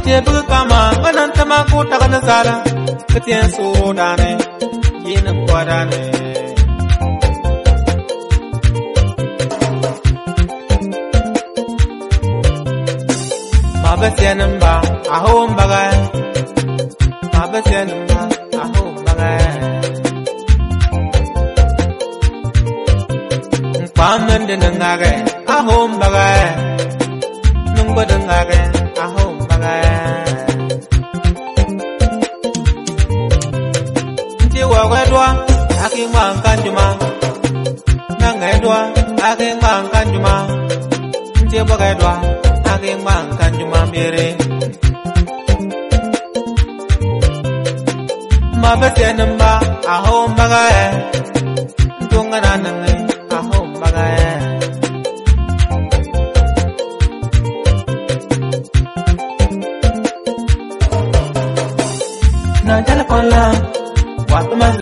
ce buga kama ganan ta ma ko ta kana sala katiyan so da ne yinin kwada ne ma basiyanin ba a hawan baga ma basiyanin ba a hawan baga kwanan da nan gage a hawan baga nun gwadon gage a hawan baga wa gwadwa ake man kanjuma nan gwadwa ake man kanjuma nje ba gwadwa ake man kanjuma mere ma basiyanin ba a hawan baga tungana nan a hawan baga na telefon la wa